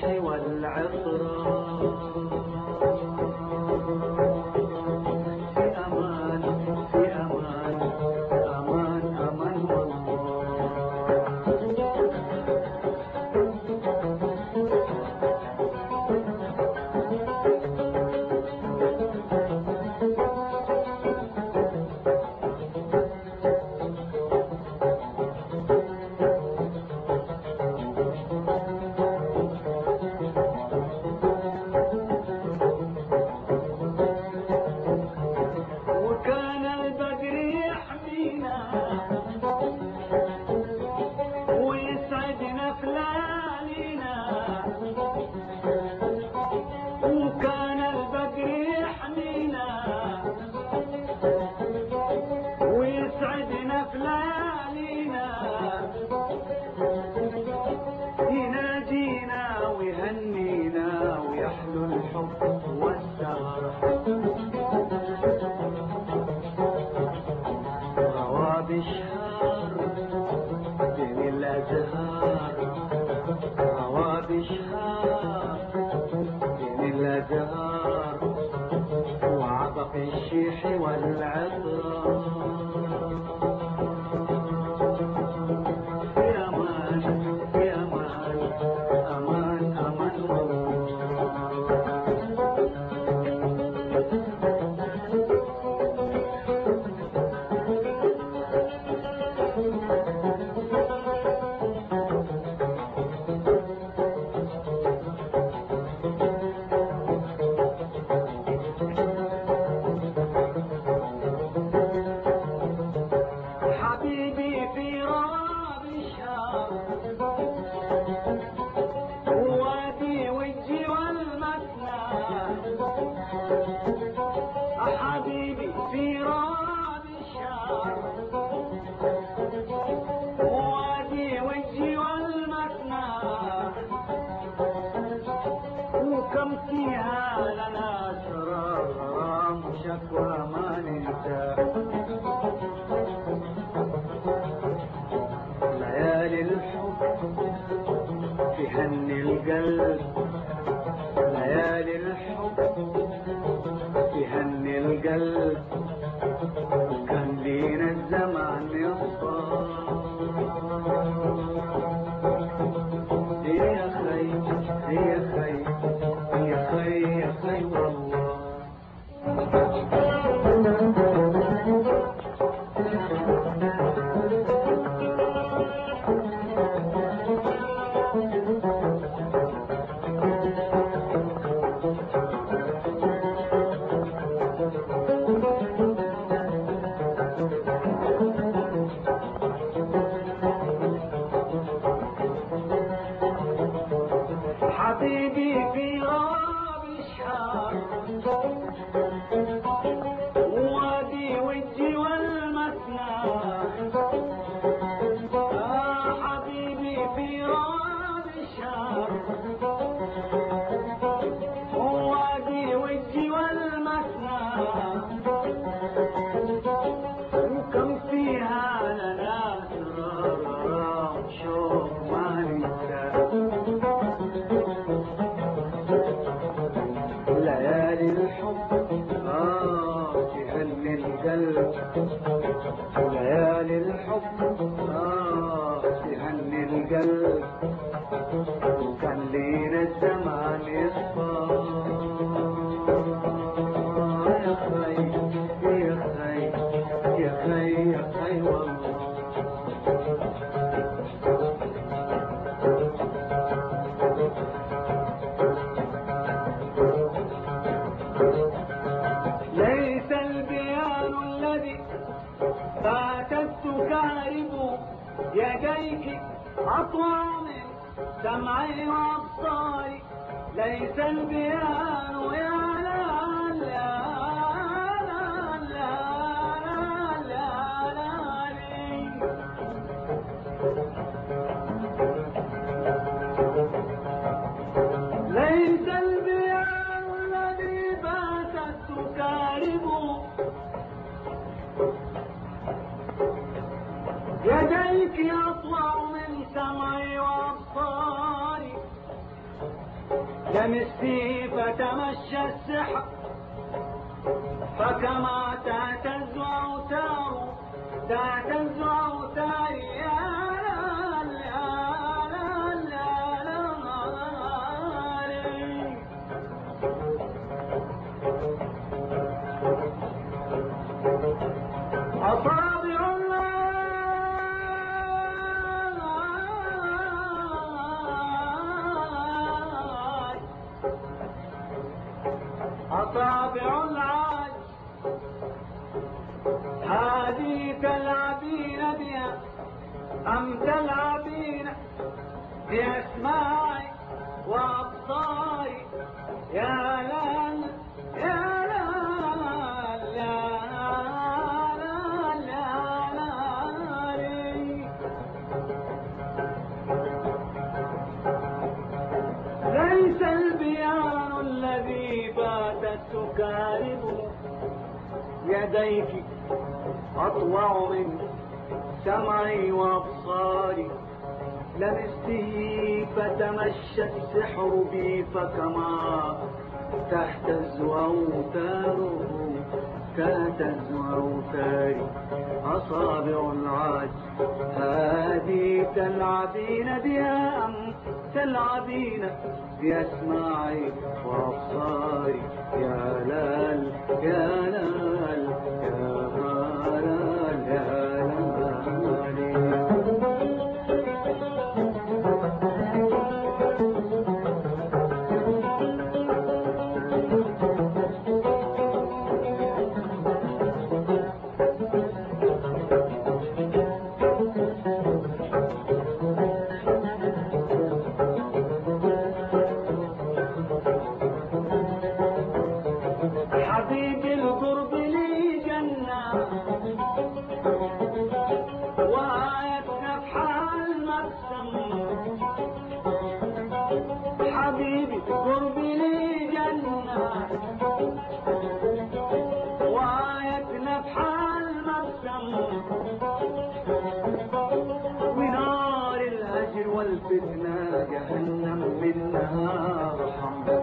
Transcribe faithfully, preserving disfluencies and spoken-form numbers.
الشيح والعطران في أمان في أمان أمان أمان ينادينا ويهنينا ويحلو الحب والسهر رواب الشهر بين الأزهار رواب الشهر بين الأزهار وعبق الشيح والعطران ليالي الحب في هن القلب ليالي الحب في هن القلب كان لينا الزمان يصفى يا خي يا خي يا خي يا خي والله حبيبي في غاب الشهر وادي وجهي والمسنى آه حبيبي في غاب الشهر وادي وجهي والمسنى وكم فيها لنا سرار شوق ما ننسى ليالي الحب آه تهني القلب ليالي الحب آه تهني القلب وكان لينا الزمان يصفى يا خي يا خي يا خي يا خي والله ليس البيان الذي باتت تكارب يديك أطوى من سمعي وأبصاري ليس البيان يا لا لا لا لا لا لا ليس البيان الذي باتت تكارب يديك أطوى من سمعي وأبصاري لمسي فتمشى السحر فكما تعتز أوتار تعتز أوتار يا أصابع أصابع العاج هذه تلعبين بها أم تلعبين بأسماعي وأبصاري يا لال يا لال يا لال يا لال ليس البيان الذي باتت تكارب يديك أطوع من سمعي وأبصاري لمستي فتمشى السحر بي فكما تهتز أوتاره تهتز أوتاري أصابع العاج هذه تلعبين بها أم تلعبين بأسماعي وأبصاري يا لال يا لال يا لال يا لال حبيبي القرب لي جنة وآية نفحة المقسم حبيبي القرب لي جنة وآية نفحة المقسم ونار الهجر والفتنة جهنم منها رحم